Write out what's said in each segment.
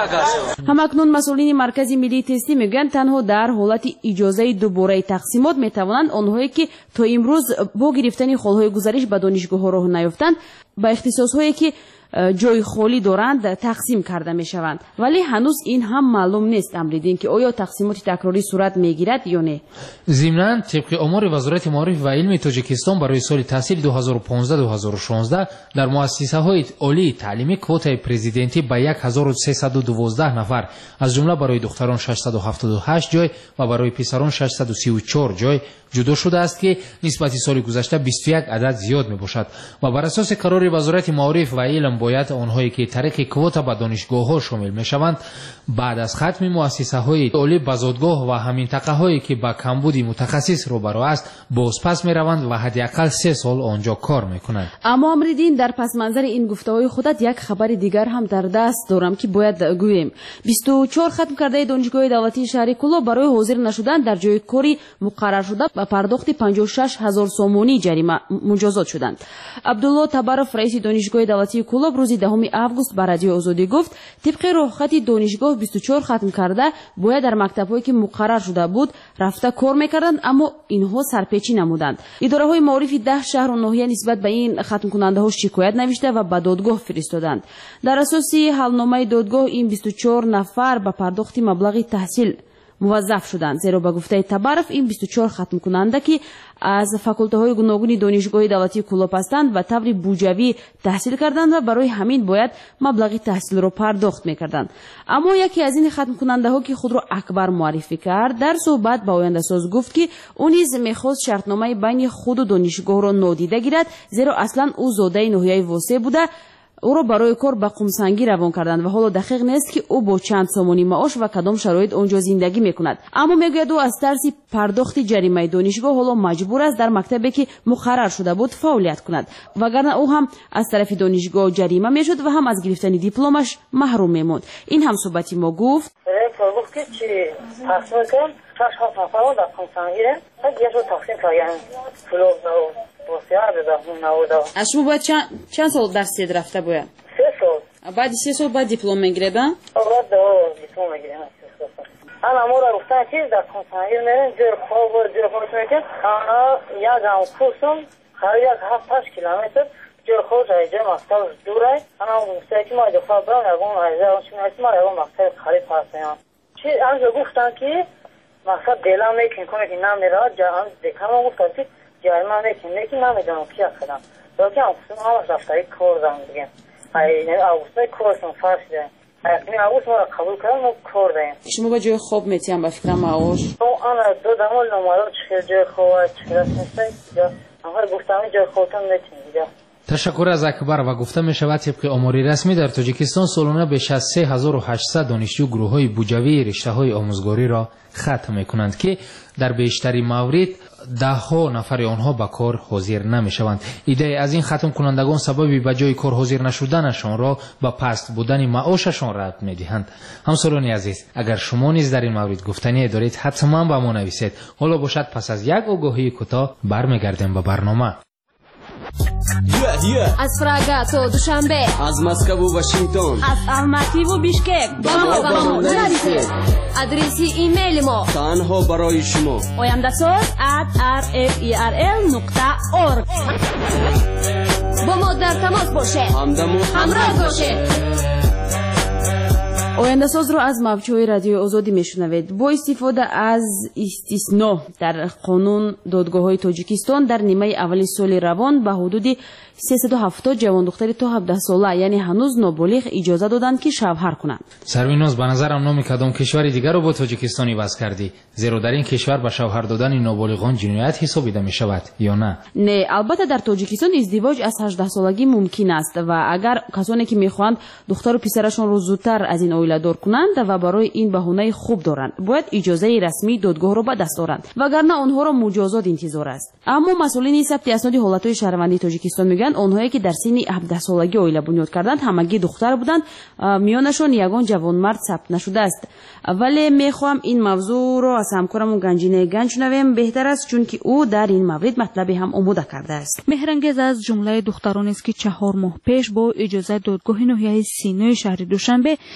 همکنون مسئولین مرکز ملی تستی میگن تنها در حالت اجازه دوباره تقسیمات میتوانند آنهایی که تا امروز با گرفتن خالهای گزارش به دانشگاه راه نیافتند با اختصاصهایی که جای خالی دارند تقسیم کرده می شوند. ولی هنوز این هم معلوم نیست امریدین که آیا تقسیمات تکراری صورت می گیرد یا نه. ضمناً طبق آمار وزارت معارف و علم تاجیکستان برای سال تحصیل 2015-2016 در مؤسسه های عالی تعلیمی کوتای پرزیدنتی به 1312 نفر از جمله برای دختران 678 جای و برای پسران 634 جای جدا شده است که نسبت سال گذشته 21 عدد زیاد می باشد و بر اساس قرار وزارت معارف و علم باید آنهایی که طریق کوتا به دانشگاه ها شامل می شوند بعد از ختم مؤسسه های عالی به زادگاه و همینطقه هایی که با کمبود متخصص روبرو است بازپس می روند و حداقل 3 سال آنجا کار می کنند. اما امریدین در پس منظر این گفته‌های خودت یک خبر دیگر هم در دست دارم که باید گویم. 24 ختم کرده دانشگاه دولتی شهر کلو برای حاضر نشدن در جای کاری مقرر شده و پرداخت 56,000 سومونی جریمه مجازات شدند. عبدالله تبارف رئیس دانشگاه دولتی کلو روز 10 آگوست به رادیو آزادی گفت طبق رخصت دانشگاه 24 ختم کرده باید در مکتب‌هایی که مقرر شده بود رفته کار می‌کردند اما اینها سرپیچی نمودند. اداره‌های معارف 10 شهر و ناحیه نسبت به این ختم کننده‌ها شکایت نوشته و به دادگاه فرستادند. در اساس حلنامه دادگاه این 24 نفر به پرداخت مبلغ تحصیل موظف شدند، زیرا به گفته تبارف این 24 ختم کننده که از فاکولته گوناگون دانشگاه دولتی کلوب هستند و طور بودجوی تحصیل کردند و برای همین باید مبلغ تحصیل را پرداخت میکردند. اما یکی از این ختم کننده ها که خود را اکبر معرفی کرد در صحبت با آینده ساز گفت که او نیز میخواست شرطنامه بین خود و دانشگاه را نادیده گیرد، زیرا اصلا او زاده ناحیه واسه بوده. او را برای کار به قمسنگی روان کردند و حالا دقیق نیست که او با چند سومونی معاش و کدام شرایط آنجا زندگی میکند. اما میگوید او از ترس پرداخت جریمه دانشگاه حالا مجبور است در مکتبی که مقرر شده بود فعالیت کند، وگرنه او هم از طرف دانشگاه جریمه میشد و هم از گرفتن دیپلمش محروم میموند. این هم صحبتی ما گفت که چی تقسیم کردن 6 نفر در قمسنگی تا یه جو تقسیم کردن فلوب از شما باید چند سال درس رفته باید؟ 3 سال. بعد 3 سال بعد دیپلم میگیره با؟ بعد دیپلم میگیره. انا ما را گفتن که در قمسنگی میرین جای خواب میکن انا یک هم کورسم خیلی از 7-8 کیلومتر جای خواب جای مکتب دوره. انا گفتن که ما دفعه برام یکون عزیزه ما یکون مکتب خرید پرسیم چی انجا گفتن که مکتب دیلم میکن کنه که نمیره جا دیکم گفتن که جایمه میکنه که نمیدونم که اخدم باید آگوستون همش رفتایی کار دارم دیگه آگوستای کارشون فرش داریم اکنی آگوست ما را قبول کردم ما کار داریم. شما با جای خوب میتیم با فکرم آوش؟ آن دو دمال نمارا چه جای خوب چه رسم نیسته اما گفتم جای خوبتون میتیم دیگه. تشکر از اکبر و گفته می شود طبق آماری رسمی در تاجیکستان سالانه بیش از 3800 دانشجو گروه های بودجوی رشته های آموزگاری را ختم می کنند که در بیشتری موارد 10 نفر آنها به کار حاضر نمی شوند. ایده از این ختم کنندگان سببی به جای کار حاضر نشدنشان را به پست بودن معاششان ربط می دهند. همسالان عزیز، اگر شما نیز در این مورد گفتنی دارید حتما به ما نویسید. حالا باشد پس از یک آگاهی کوتاه برمیگردیم به برنامه. از فراگا تا دوشنبه، از مسکو و واشنگتن، از الماتی و بیشکک با ما نویسید. آدرس ایمیل ما تنها برای شما oyamdasoz@rferl.org. با ما در تماس باشه، همراه باشه. آینده ساز رو از موجهای رادیو آزادی میشنوید. با استفاده از استثنا در قانون دادگاه‌های تاجیکستان در نیمه اول سال روان به حدود 370 جوان دختری تا 17 ساله یعنی هنوز نابالغ اجازه دادند که شوهر کنند. سرویناز به نظرم نام کدام کشور دیگر رو با تاجیکستانی وصل کردی، زیرا در این کشور به شوهر دادن نابالغان جنایت حسابیده می شود یا نه؟ نه، البته در تاجیکستان ازدواج از 18 سالگی ممکن است و اگر کسانی که میخواهند دختر و پسرشان رو زودتر از این اویله دار کنند و برای این بهانه خوب دارند باید اجازه رسمی دادگاه را به دست دارند، وگرنه آنها را مجازات انتظار است. اما مسئولین ثبت اسناد حالتهای شهروندی تاجیکستان میگن آنهایی که در سن 17 سالگی اویله بنیاد کردند همگی دختر بودند، میانشان یگان جوانمرد ثبت نشده است. ولی میخوام این موضوع را از همکارمون گنجینه گنج شنویم، بهتر است چون که او در این مورد مطلبی هم آماده کرده است. مهرانگیز از جمله دخترانی است که 4 ماه پیش با اجازه دادگاه ناحیه سینای شهر دوشنبه در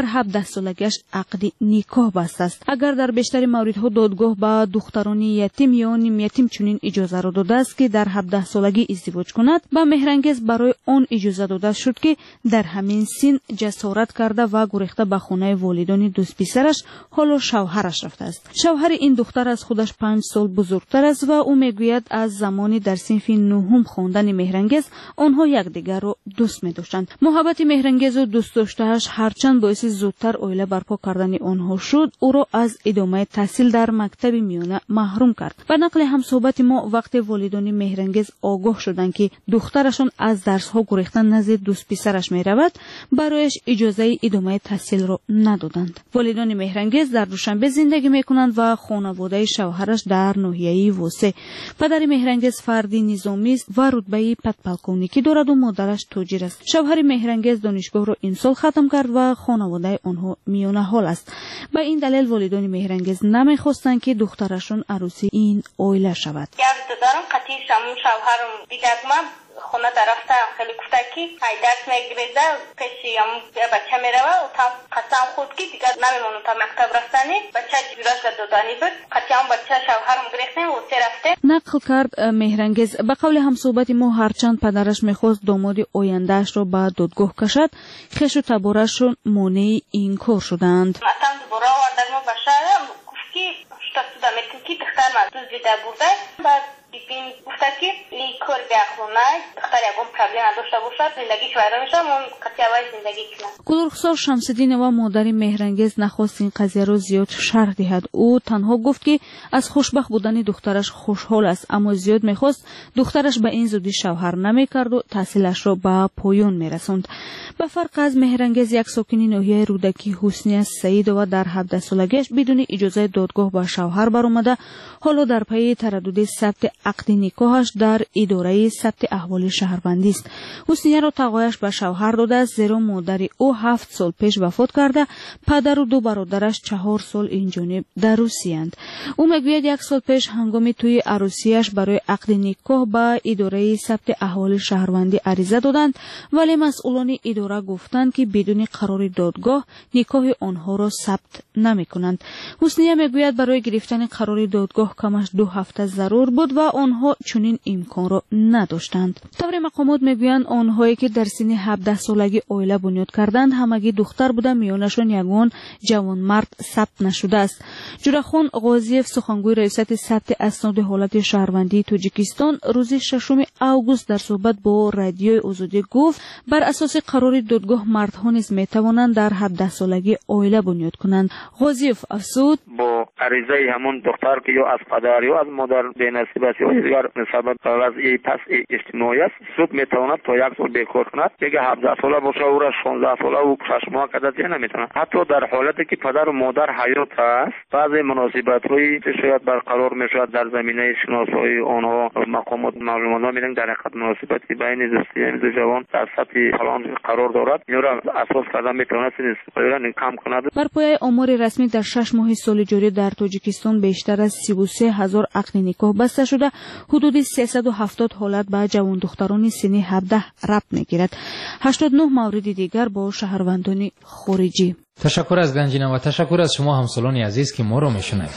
17 سالگیش عقد نیکاه بسته است. اگر در بیشتر موردها دادگاه با دختران یتیم یا نیم یتیم چنین اجازه را داده است که در 17 سالگی ازدواج کند، با مهرانگیز برای آن اجازه داده شد که در همین سن جسارت کرده و گریخته به خانه والدان دوست پسرش حالا شوهرش رفته است. شوهر این دختر از خودش 5 سال بزرگتر است و او میگوید از زمانی در صنف نهم خواندن مهرانگیز آنها یکدیگر را دوست می‌داشتند. محبت مهرانگیز و دوست داشته‌اش هرچند باعث زودتر عائله برپا کردن آنها شد، او را از ادامه تحصیل در مکتب میانه محروم کرد. به نقل همصحبت ما وقتی والدان مهرانگیز آگاه شدند که دخترشان از درس‌ها گریختن نزد دوست پسرش می‌رود، برایش اجازه ادامه تحصیل را ندادند. والدان مهرانگیز در دوشنبه زندگی می‌کنند و خانواده شوهرش در ناحیه واسه. پدر مهرانگیز فردی نظامی است و رتبه پدپلکونیکی دارد و مادرش تاجر است. شوهر مهرانگیز دانشگاه را این سال ختم کرد و خانواده آنها میانه حال است. به این دلیل والدان مهرانگیز نمی‌خواستند که دخترشون عروسی این عائله شود. دارم قطعی شوهرم دیگر من خونه رفتم خیلی گفته که ای درس میگیریده پیشی هم بچه میروه و تا قسم خود که دیگر نمیمونم تا مکتب رفتنی بچه جیراش دادانی بود قطعی هم بچه شوهرم گریختیم و سه رفته. نقل کرد مهرانگیز. به قول همصحبت ما هرچند پدرش میخواست داماد آیندهش را به دادگاه کشد، خویش و تباره‌شون مانع این کار شدند. مثلا دوباره آوردن ما بشارم گفت که شتا میتونی که دختر من دوز دیده بوده بعد دیدیم گفته که این کار بیاخونه دختر یکم پرابلم نداشته باشد زندگیش ویران میشه من قطعی اول زندگی کنم. گلرخسار شمس‌الدین و مادر مهرانگیز نخواست این قضیه را زیاد شرح دهد. او تنها گفت که از خوشبخت بودن دخترش خوشحال است، اما زیاد میخواست دخترش به این زودی شوهر نمیکرد و تحصیلش را به پایان میرساند. به فرق از مهرانگیز، یک ساکن ناحیه رودکی حسنی سعید و در 17 سالگیش بدون اجازه دادگاه با شوهر برآمده، حالا در پی تردد ثبت عقد نکاحش در اداره ثبت احوال شهروندی است. حسنیه را تقاضاش به شوهر داده است زیرا مادر او 7 سال پیش وفات کرده، پدر و 2 برادرش 4 سال این جانب در روسیه اند. او میگوید 1 سال پیش هنگامی توی عروسیش برای عقد نکاح به اداره ثبت احوال شهروندی عریضه دادند، ولی مسئولان اداره گفتند که بدون قرار دادگاه نکاح آنها را ثبت نمی‌کنند. حسنیه میگوید برای گرفتن قرار دادگاه کمش 2 هفته ضرور بود و آنها چنین امکان را نداشتند. طور مقامات میگویند آنهایی که در سن 17 سالگی عائله بنیاد کردند همگی دختر بوده، میانشان یگان جوان مرد ثبت نشده است. جورخان غازیف سخنگوی ریاست ثبت اسناد حالت شهروندی تاجیکستان روز 6 آگوست در صحبت با رادیوی آزادی گفت بر اساس قرار دادگاه مردها نیز میتوانند در 17 سالگی عائله بنیاد کنند. غازیف افزود با عریضه همون دختر که یا از پدر یا از مادر بی‌نصیب است یا دیگر سبب وضعی پس اجتماعی است سود میتواند تا 1 سال بیکار کند. دیگه 17 ساله باشه او را 16 ساله و 6 ماه کدت نمیتونه. حتی در حالتی که پدر و مادر حیات است بعضی مناسبت‌های شاید برقرار میشود در زمینه شناسایی آنها مقامات معلومات میدن در حقیقت مناسبتی بین دو جوان در سطح فلان قرار دارد این را اساس کردن میتواند استفاده کم کند. بر پایه آمار رسمی در 6 ماه سال جاری در تاجیکستان بیشتر از 33,000 عقد نکاح بسته شده، حدود 370 حالت به جوان دختران سن 17 ربط میگیرد. 89 مورد دیگر با شهروندان خارجی. تشکر از گنجینه و تشکر از شما همسالان عزیز که ما رو میشنوید.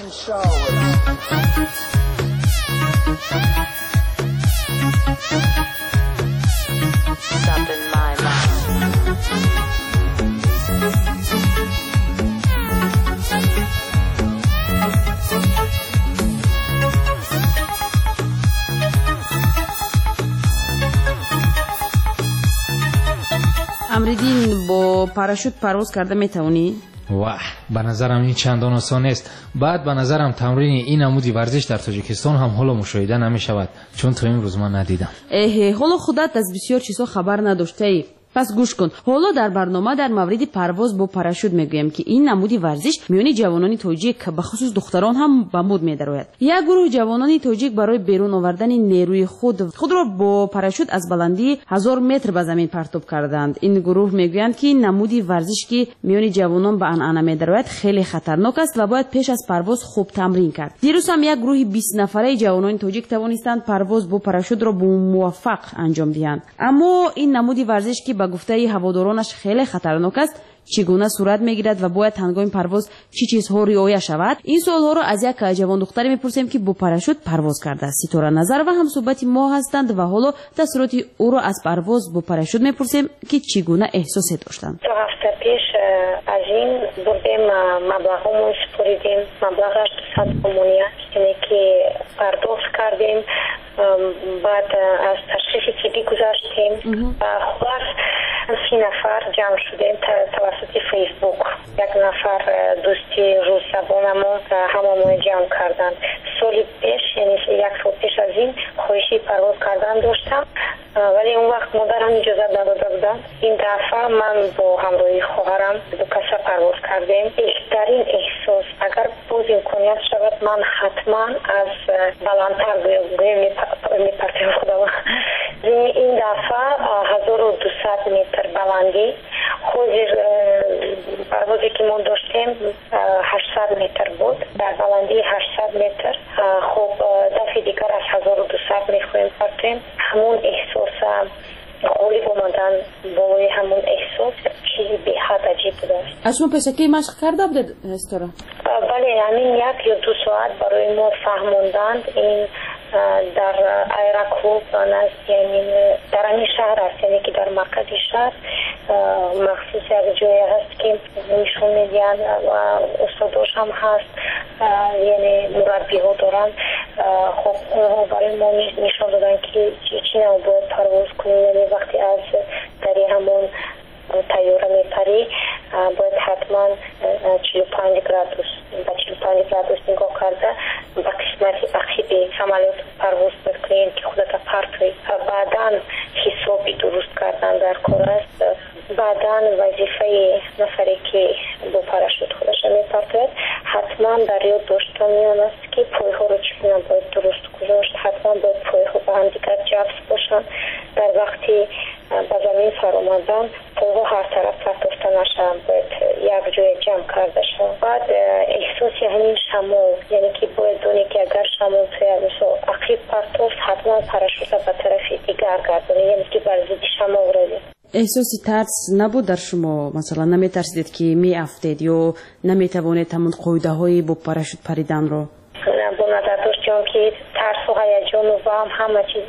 امریدین با پاراشوت پرواز کرده میتونی؟ واه، به نظرم این چندان آسان است. بعد به نظرم تمرین این نمودی ورزش در تاجیکستان هم حالا مشاهده نمی شود، چون تا امروز من ندیدم. حالا خودت از بسیار چیزا خبر نداشته ای. پس گوش کن. حالا در برنامه در مورد پرواز با پاراشوت میگویم که این نمودی ورزش میان جوانان تاجیک به خصوص دختران هم به مود میدراید. یک گروه جوانان تاجیک برای بیرون آوردن نیروی خود را با پاراشوت از بلندی 1000 متر به زمین پرتاب کردند. این گروه میگویند که نمودی ورزش که میان جوانان به انعنه میدراید خیلی خطرناک است و باید پیش از پرواز خوب تمرین کرد. دیروز هم یک گروه 20 نفره جوانان تاجیک توانستند پرواز با پاراشوت را با موفق انجام دهند. اما این نمودی ورزش که ба гуфтаи ҳаводоронаш хеле хатарнок аст, чигуна сурат мегирад ва бояд ҳангоми парвоз чӣ чизҳо риоя шавад? Ин суолҳоро аз як ҷавондухтаре мепурсем, ки бо парашют парвоз кардааст. Ситора Назарова ҳамсуҳбати мо ҳастанд ва ҳоло таъсироти ӯро аз парвоз бо парашют мепурсем, ки чӣ гуна эҳсосе доштанд. 2 ҳафта пеш аз ин бурдем маблағҳомон супоридем, маблағаш 200 сомония, яъне ки пардохт кардем, баъд аз ташхиси тиббӣ гузаштем ва хулас 30 нафар ҷамъ шудем тавассути фейсбук. Як нафар дӯсти рӯззабонамон ҳамамон ҷамъ карданд. соли пеш, яъне 1 сол пеш аз ин хоҳиши парвоз кардан доштам, вале он вақт модарам иҷозат надода буданд. Ин дафъа ман бо ҳамроҳи хоҳарам 2 каса парвоз кардем. беҳтарин эҳсос, агар боз имконият шавад, ман ҳатман аз баландтар гӯем мепартем худам. ин дафъа 1200 метр баландӣ, ҳозир парвозе ки мо доштем 800 метр буд, дар баландии 800 метр. хуб дафъи дигар аз 1200 мехоҳем партем. ҳамон эҳсоса ғолиб омадан болои ҳамон эҳсос чизи беҳад аҷиб будааст. аз шумо пешакӣ машқ карда будед Ситора? бале, ҳамин 1 ё 2 соат барои мо фаҳмонданд. ин дар аэроклуб дар ҳамин шаҳр аст, яъне ки дар маркази шаҳр махсус як ҷое ҳаст ки нишон медиҳанд ва устодош ҳам ҳаст, яъне мураббиҳо доранд. хоб онҳо барои мо нишон доданд ки чӣ навъ бояд парвоз кунем, яъне вақте аз дари ҳамон тайёра мепарӣ бояд ҳатман 45 градус ба 45 градус нигоҳ карда ба қисмати ақиби самолёт парвоз мекунем ки худата партоӣ. баъдан ҳисоби дуруст кардан дар кор аст. баъдан вазифаи нафаре ки бо парашют худаша мепартояд ҳатман дар ёд доштани он аст ки пойҳоро чӣ гуна бояд дуруст гузошт. ҳатман бояд пойҳо ба ҳамдигар ҷафт бошанд. дар вақти ба замин фаромадан пойҳо ҳар тараф партофта нашаванд, бояд як ҷоя ҷамъ карда шаванд. баъд эҳсоси ҳамин шамол, яъне ки бояд донӣ ки агар шамол тояд мисол ақиб партофт, ҳатман парашюта ба тарафи дигар гардонӣ, яъне ки бар зидди шамол равӣ. эҳсоси тарс набуд дар шумо? Масалан, наметарсидед ки меафтед ё наметавонед ҳамон қоидаҳои бо парашют париданро? бо назар доштем ки тарсу ҳаяҷону ваҳм ҳама чиз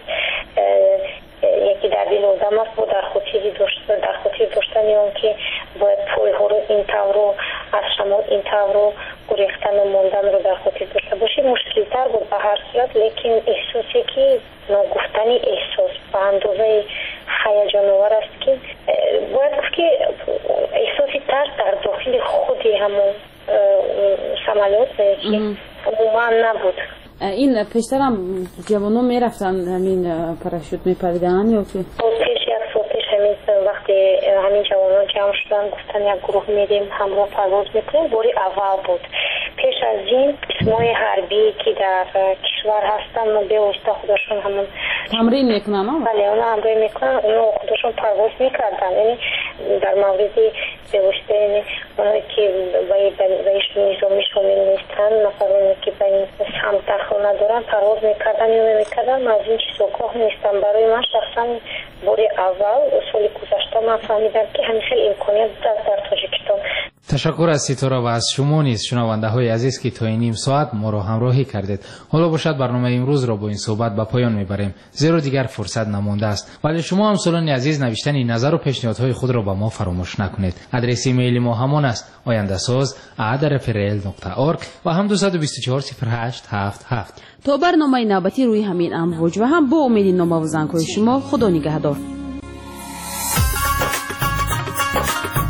яки дар дили одам аст. бо дар хотир доштани он ки бояд пойҳоро ин тавро аз шамол ин тавро гурехтану монданро дар хотир дошта бошед. мушкилтар буд ба ҳар сурат, лекин эҳсосе ки ногуфтани эҳсос ба андозаи ҳаяҷоновар аст ки бояд гуфт ки эҳсоси тарс дар дохили худи ҳамон самолёт ки умуман набуд. ин пештарам ҷавонон мерафтанд ҳамин парашют мепариданд ё ки пеш 1 сол пеш вақте ҳамин ҷавонон ҷамъ шуданд, гуфтан як гурӯҳ мерем ҳамроҳ парвоз мекунем. бори аввал буд. пеш аз ин қисмои ҳарбӣ ки дар кишвар ҳастанд, бевосита худашон ҳамон тамрин мекунанд. бале, онҳо ҳамроҳӣ мекунанд, онҳо худашон парвоз мекарданд. яъне дар мавриди бевосита, яъне онҳое ки ба низоми шомил нестанд, нафароне ки ба ин самт дахл надоранд, парвоз мекардан ё намекардан. ман аз ин чиз огоҳ нестам. барои ман шахсан бори аввал соли гузашта ман фаҳмидам ки ҳамин хел имконият будааст дар Тоҷикистон. ташаккур аз Ситора ва аз шумо низ шунавандаҳои азиз ки то ним соат моро ҳамроҳӣ кардед. ҳоло бошад барномаи имрӯзро бо ин суҳбат ба поён мебарем, зеро дигар фурсат намондааст. вале шумо ҳамсолони азиз навиштани назару пешниҳодҳои худро ба мо фаромӯш накунед. адреси имейли мо ҳамон аст: oyandasoz@rfrl.org ва ҳам 224 0877. то барномаи навбатӣ рӯи ҳамин амвоҷ ва ҳам бо умеди номавузангҳои шумо, худо нигаҳдор.